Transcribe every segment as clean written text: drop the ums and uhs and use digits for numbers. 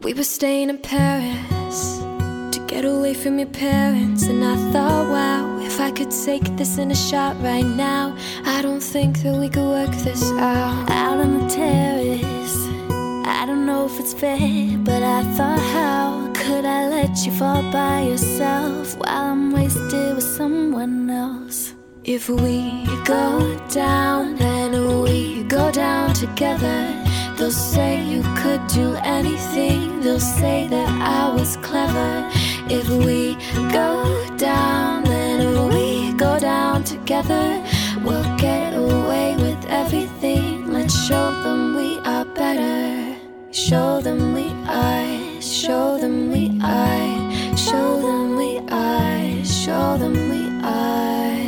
We were staying in Paris to get away from your parents, and I thought, wow, if I could take this in a shot right now, I don't think that we could work this out. Out on the terrace, I don't know if it's fair, but I thought, how could I let you fall by yourself while I'm wasted with someone else? If we go down, then we go down together. They'll say you could do anything, they'll say that I was clever. If we go down, then we go down together. We'll get away with everything. Let's show them we are better. Show them we are, show them we are, show them we are, show them we are.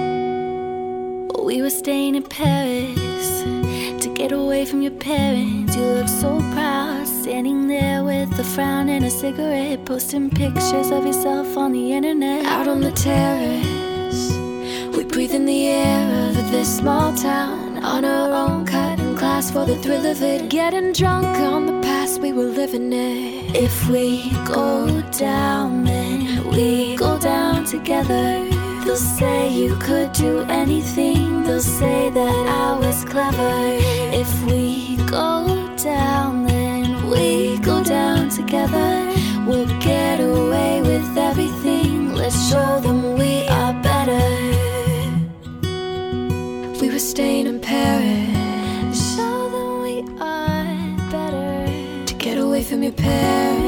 We were staying in Paris to get away from your parents. You look so proud, standing there with a frown and a cigarette, posting pictures of yourself on the internet. Out on the terrace, we breathe in the air of this small town, on our own, cutting glass for the thrill of it, getting drunk on the past we were living in. If we go down, then we go down together. They'll say you could do anything, they'll say that I was clever. If we go down, then we go down together. We'll get away with everything. Let's show them we are better. We were staying in Paris, show them we are better. To get away from your parents.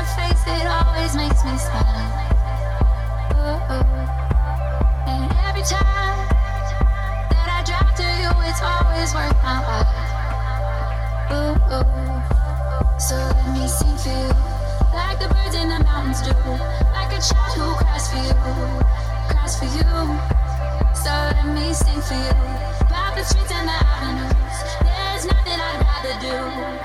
your face, it always makes me smile. And every time that I drop to you, it's always worth my while. So let me sing for you, like the birds in the mountains do, like a child who cries for you, cries for you. So let me sing for you, about the streets and the avenues. There's nothing I'd rather do.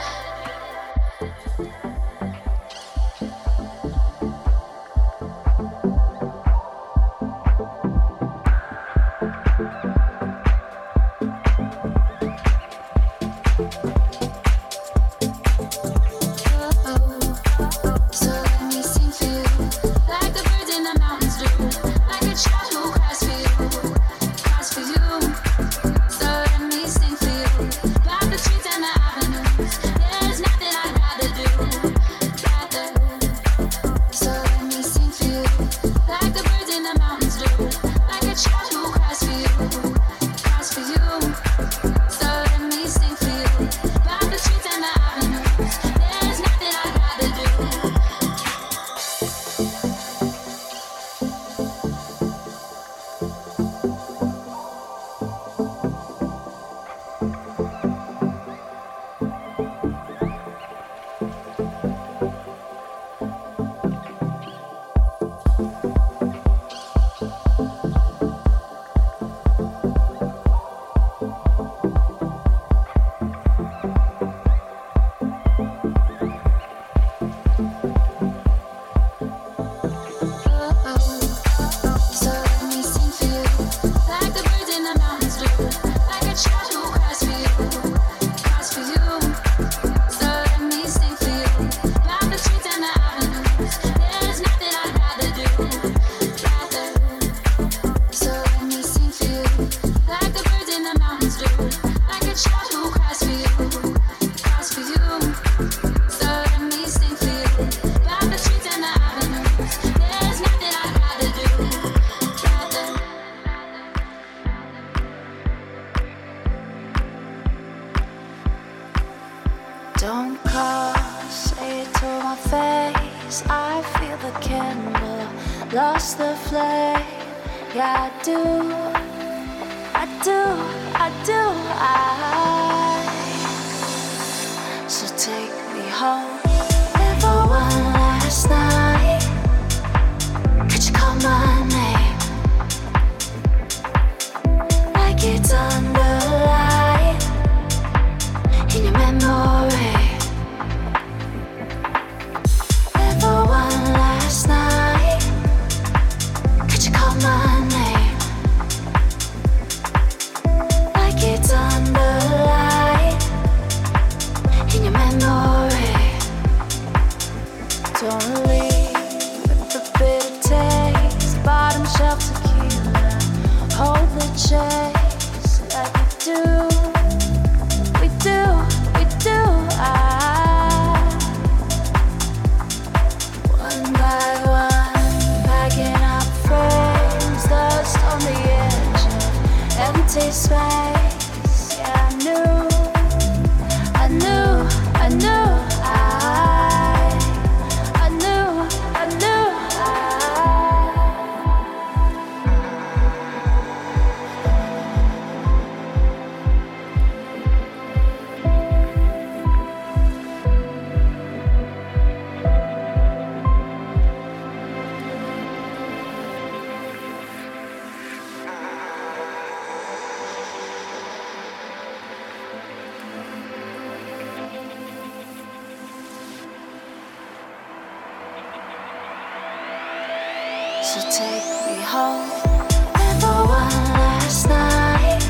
So take me home. Ever one last night?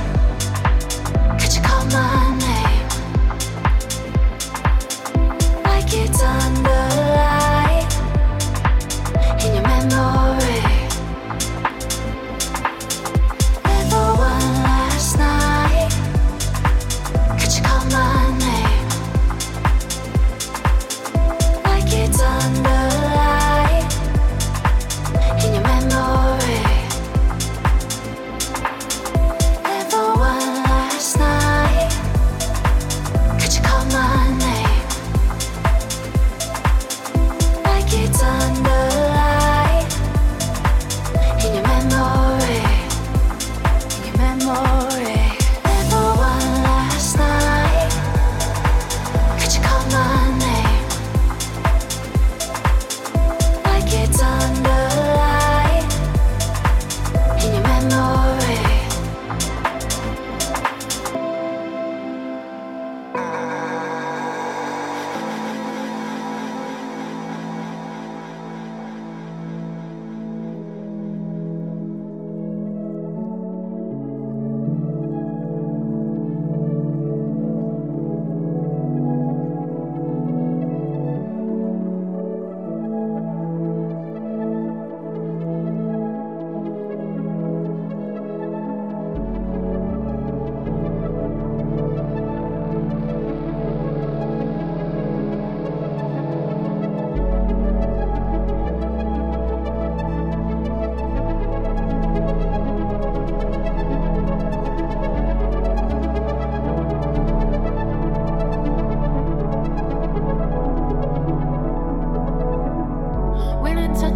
Could you call my name? Like it's underlined in your memory. Ever one last night? Could you call my name? Like it's underlined in your memory.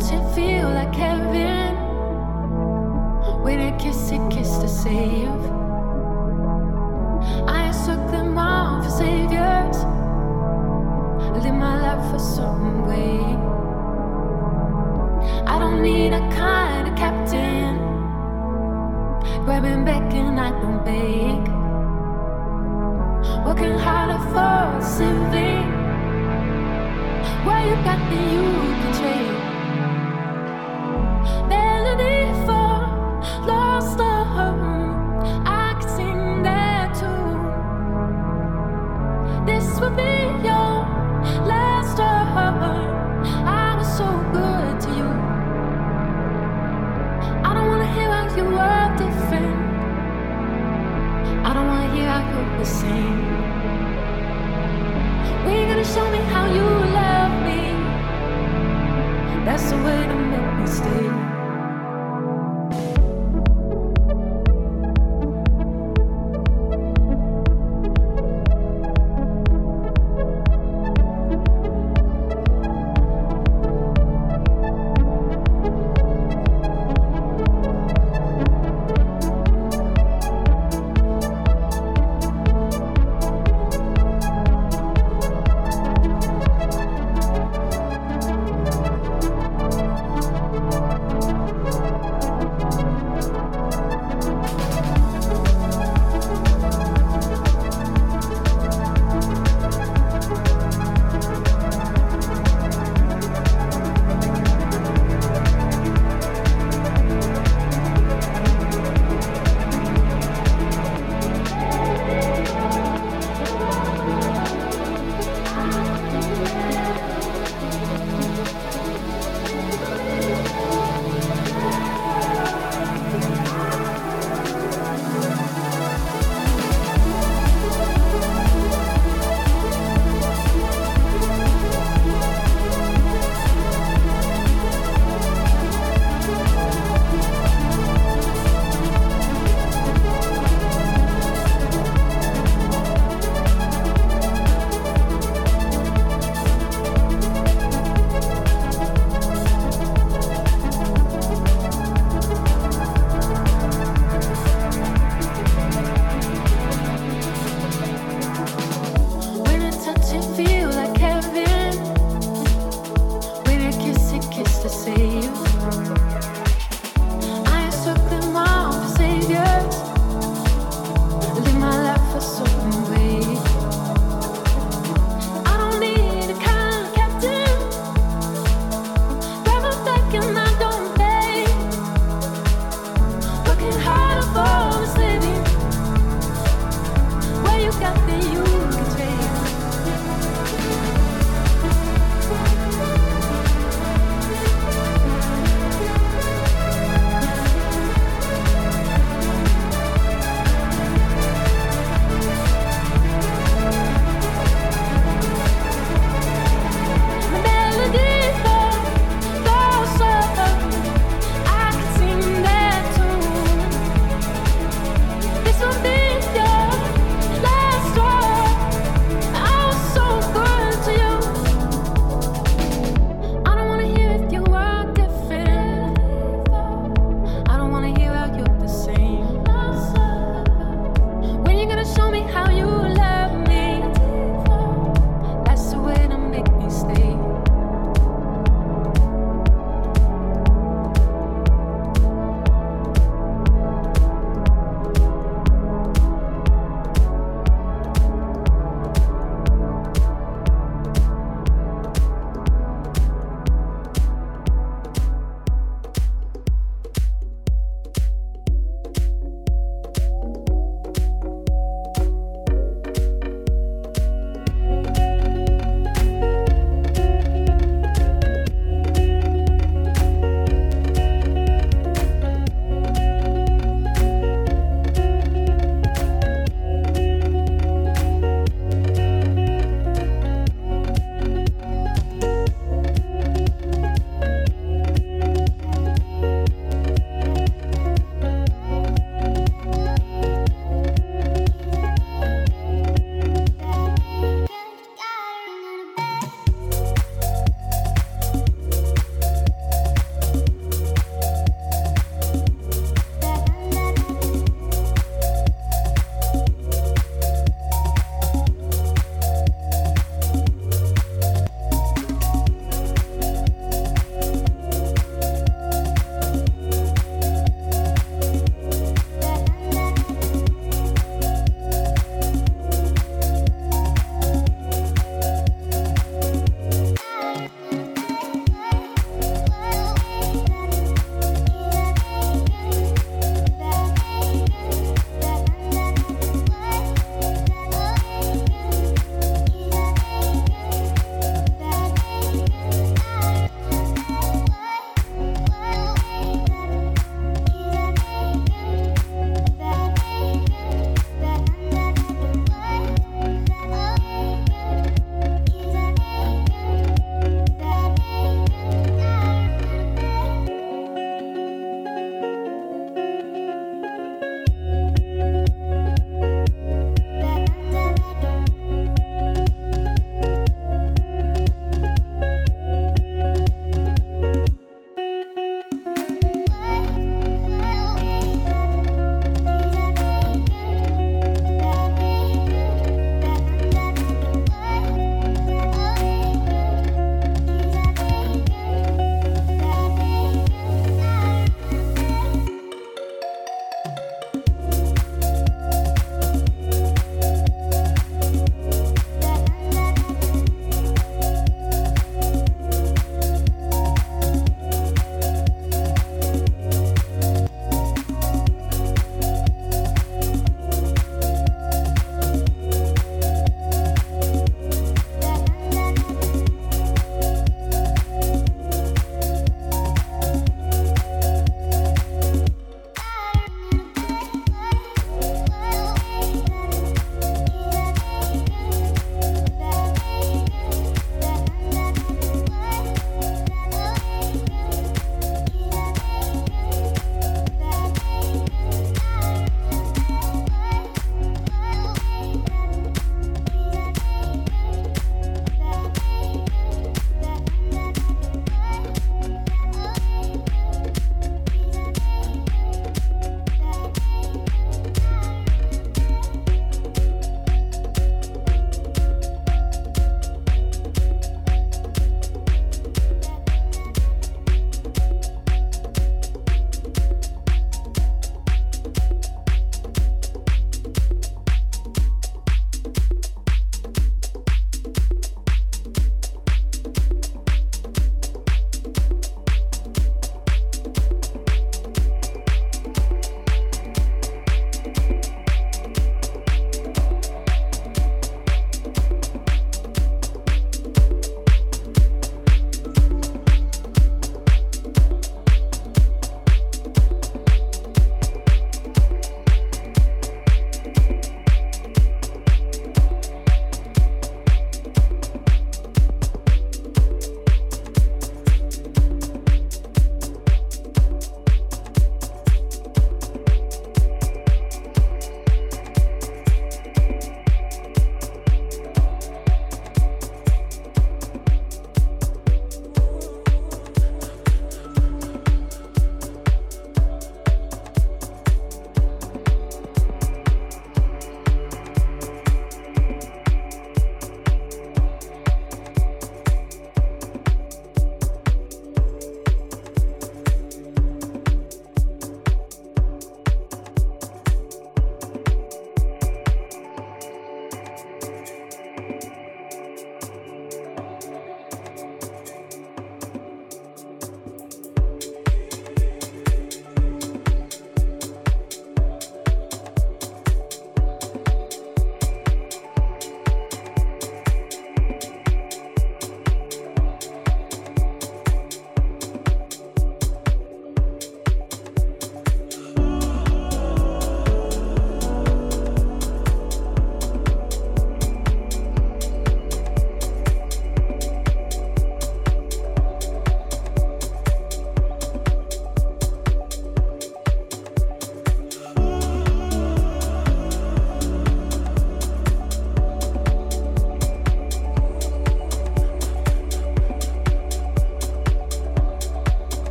touch and feel like heaven. When a kiss to save. I took them all for saviors. Live my life a certain way. I don't need a kind of captain grabbing back and I don't beg. Working harder for the same thing. Why you got me, you can trade. Melody for lost love, I can sing that too. This will be your last hour. I was so good to you. I don't wanna hear how you were different. I don't wanna hear how you're the same. When you gonna show me how you love me? That's the way to make me stay.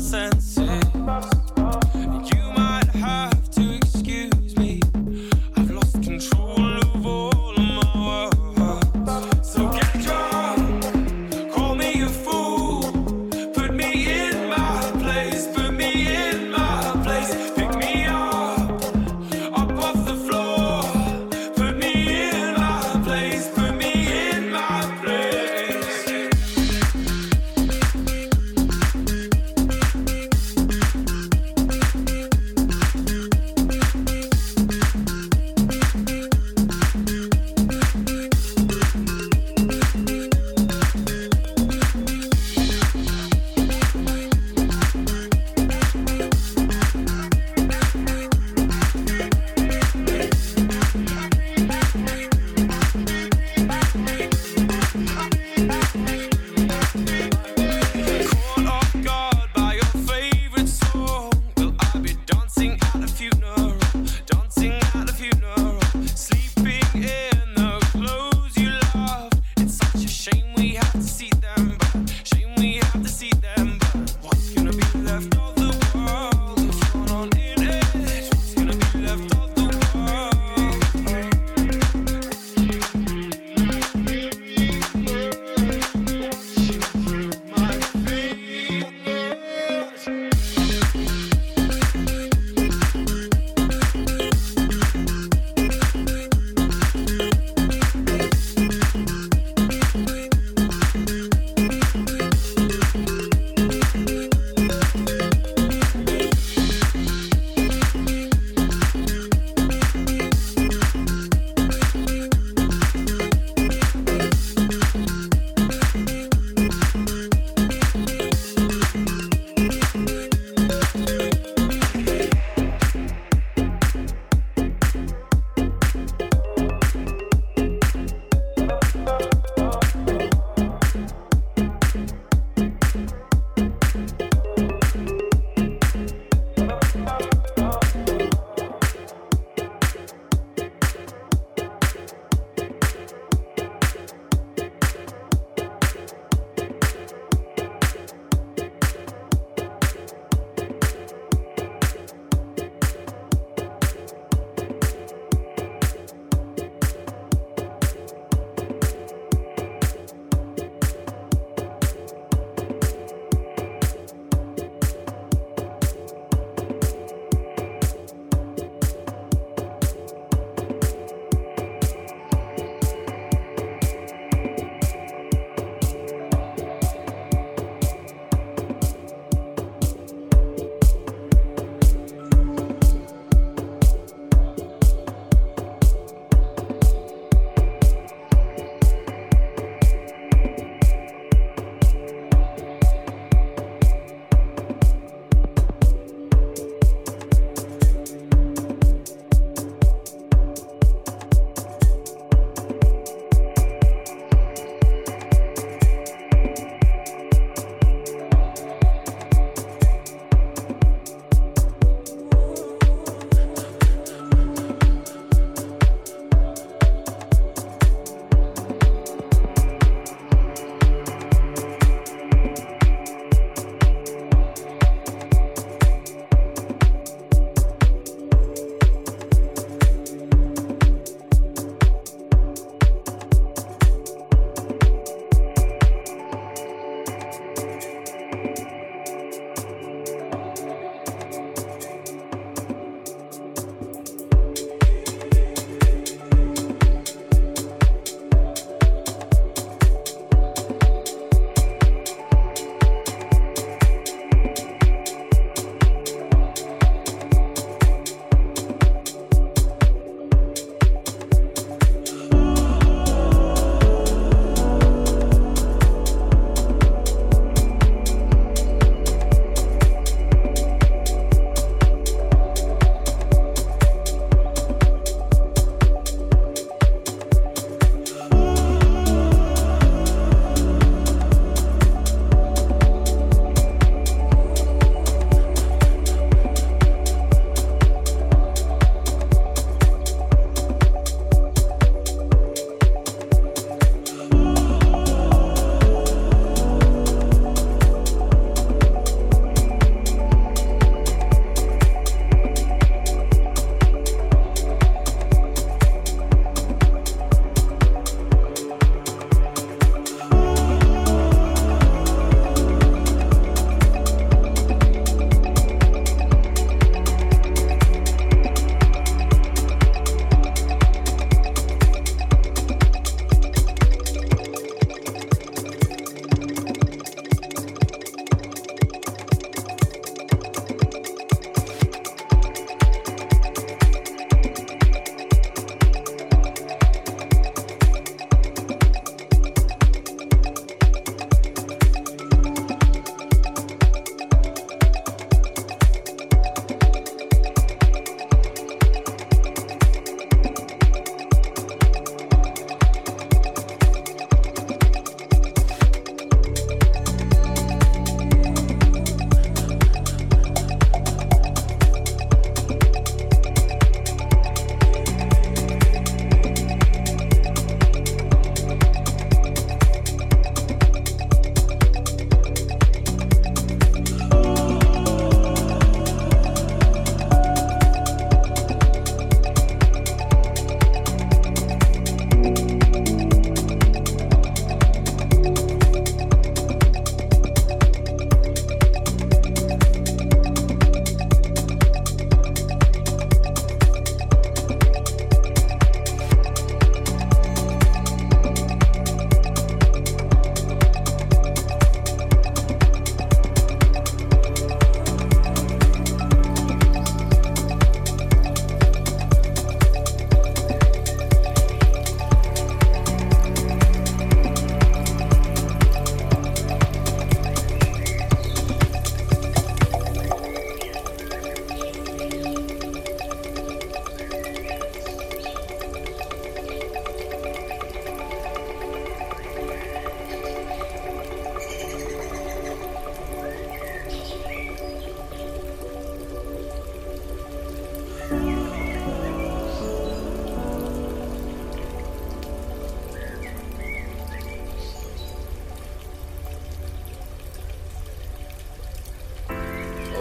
senses. You might have to excuse me. I've lost control of all of my words. So get drunk, call me a fool, put me in my place, put me in my place. Pick me up off the floor, put me in my place, put me in my place.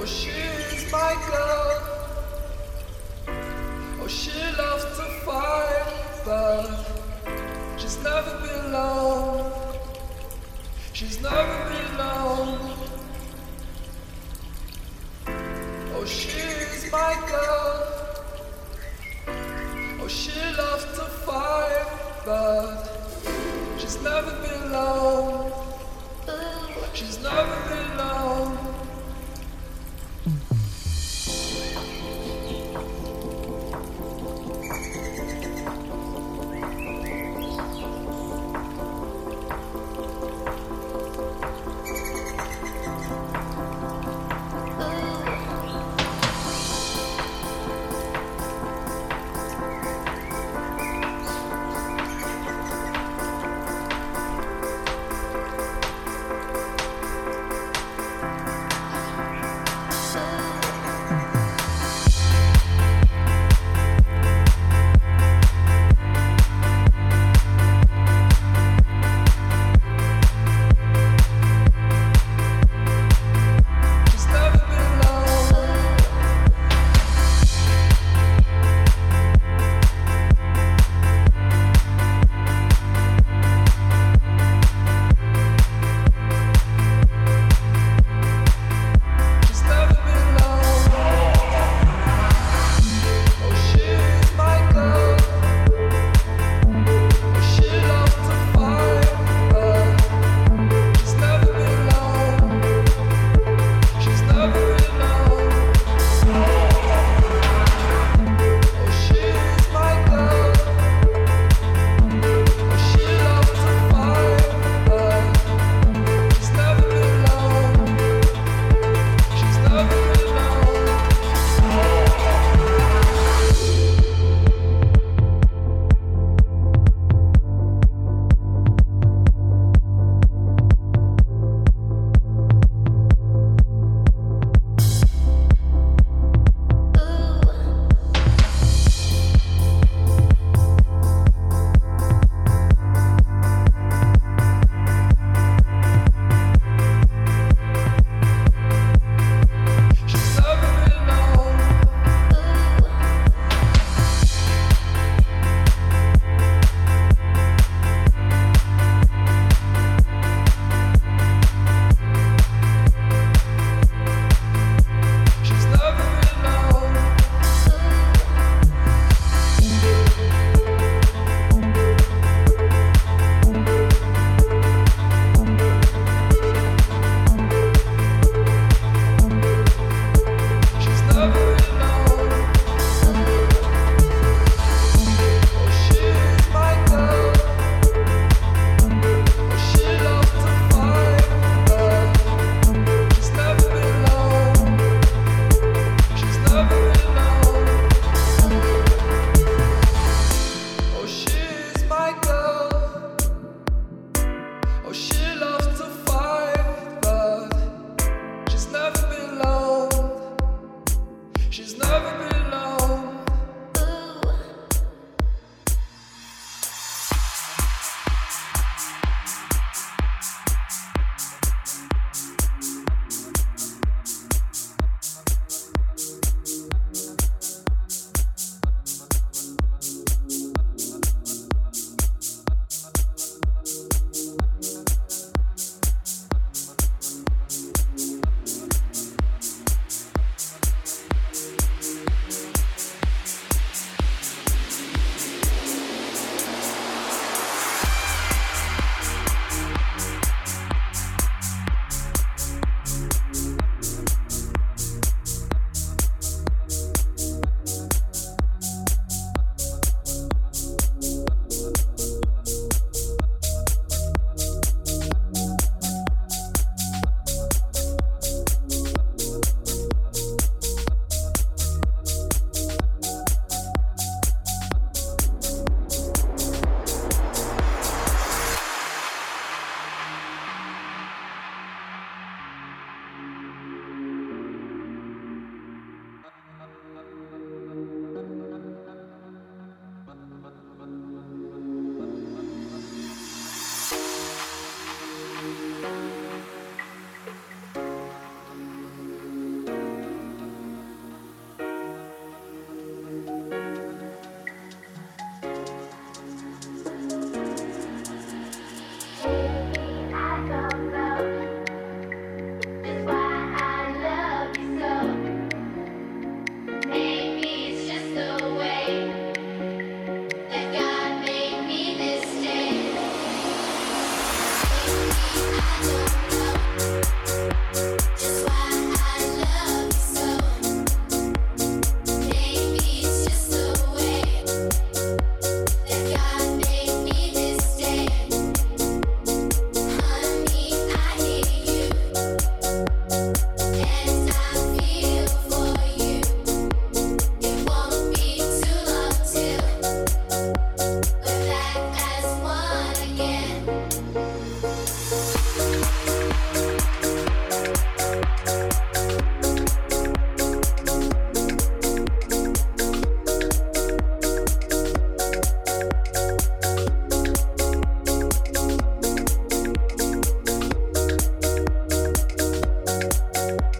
Oh, she's my girl. Oh, she loves to fight, but she's never been alone. She's never been alone. Oh, she's my girl. Oh, she loves to fight, but she's never been alone. She's never been alone.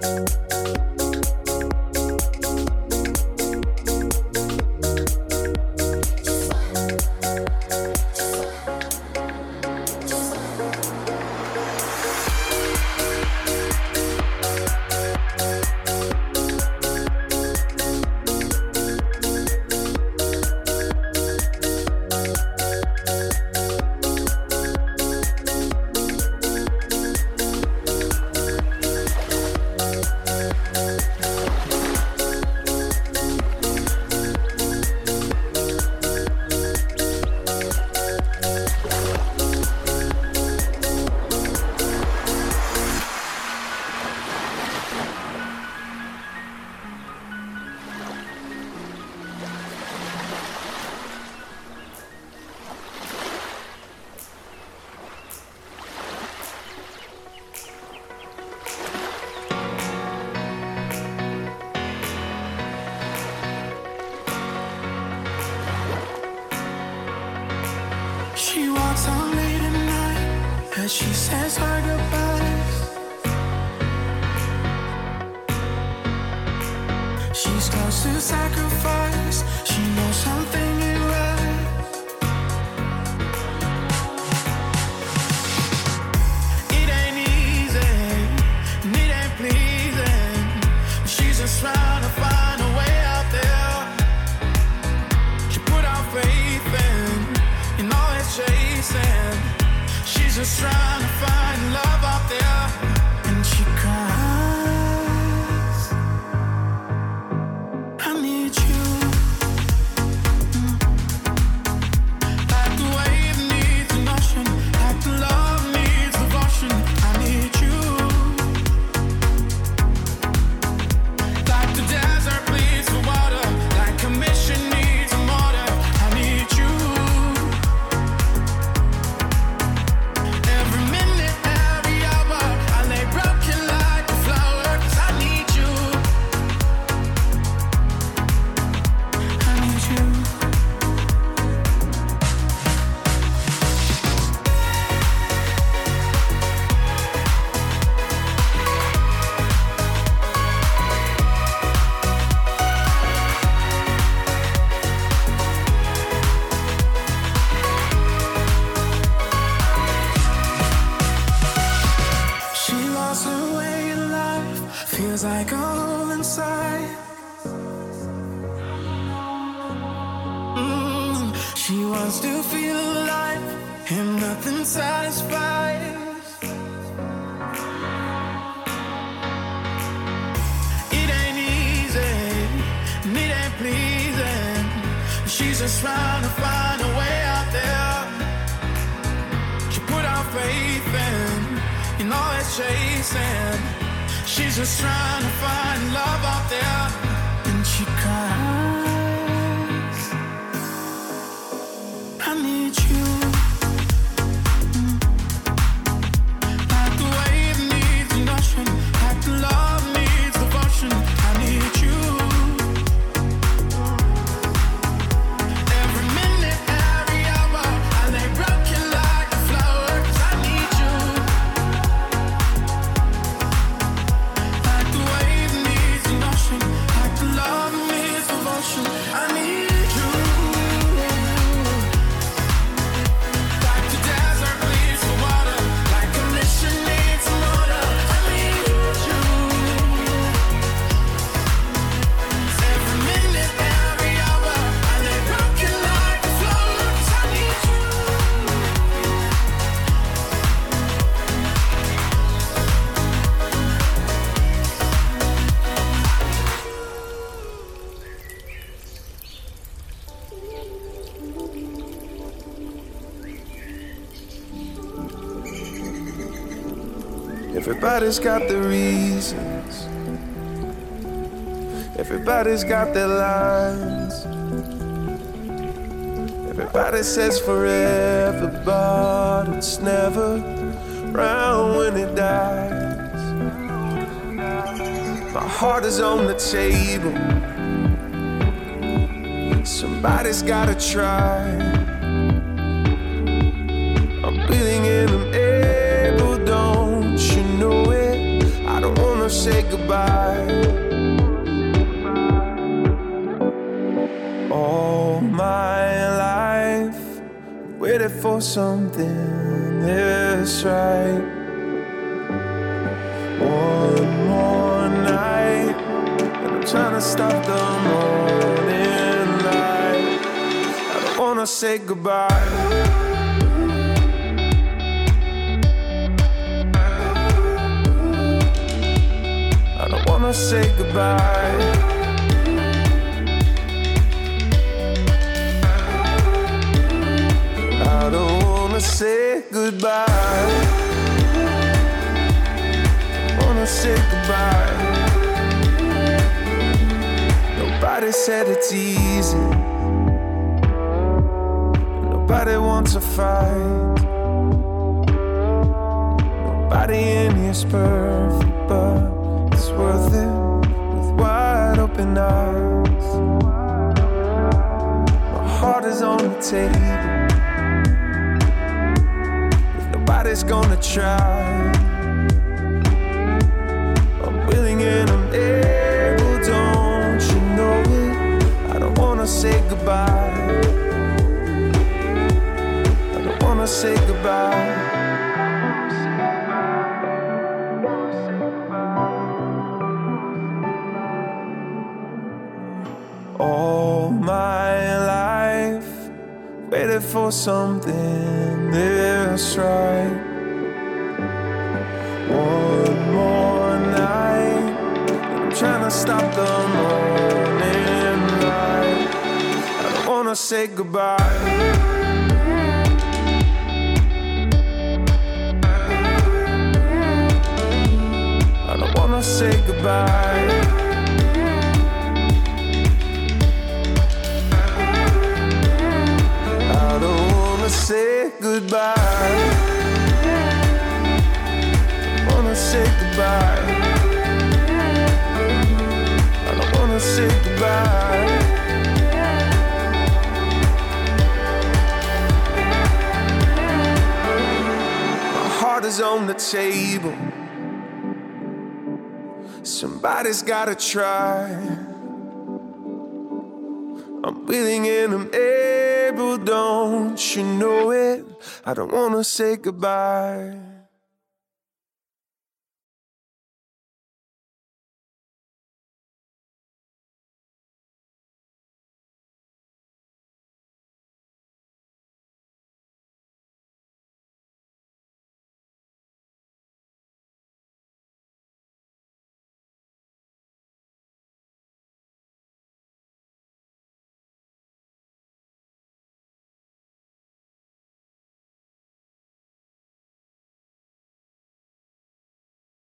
She walks on late at night as she says her goodbyes. She starts to sacrifice. She knows something ain't right. It ain't easy, and it ain't pleasing. She's just trying to find a way out there. She put out faith in all it's chasing. She's just trying to find love out there, and she cries. I need you, like the wave needs an ocean, like the love needs devotion. I need you, like the desert bleeds for water, like a mission needs a mortar. I need you. Every minute, every hour, I lay broken like a flower, 'cause I need you. I need you. She lost her way in life, feels like a hole inside. She wants to feel alive, and nothing satisfies. It ain't easy, and it ain't pleasing. She's just trying to find a way out there. She put out faith in all it's chasing. She's just trying to find love out there, and she cries. I need you, like the wave needs an ocean, like the love needs devotion. I need you. Every minute, every hour, I lay broken like a flower, 'cause I need you. Like the wave needs an ocean, like the love needs devotion. I need you. Like the desert bleeds for water, like a mission needs a mortar. I need you. Every minute, every hour, I lay broken like a flower, 'cause I need you. Everybody's got their reasons. Everybody's got their lines. Everybody says forever, but it's never round when it dies. My heart is on the table. Somebody's gotta try. I'm breathing in, I'm able, don't you know it? I don't wanna say goodbye. All my life waited for something this right. One more night and I'm trying to stop the morning light. I don't wanna say goodbye. I don't wanna say goodbye. I don't wanna say goodbye. I wanna say goodbye. Nobody said it's easy. Nobody wants to fight. Nobody in here's perfect, but it's worth it with wide open eyes. My heart is on the table. If nobody's gonna try, I'm willing and I'm able, don't you know it? I don't wanna say goodbye. I don't wanna say goodbye. All my life waited for something this right. One more night and I'm trying to stop the morning light. I don't wanna say goodbye. I don't wanna say goodbye. I don't wanna say goodbye. I wanna say goodbye. I don't wanna say goodbye. My heart is on the table. Somebody's gotta try. I'm willing and I'm able, don't you know it? I don't wanna say goodbye.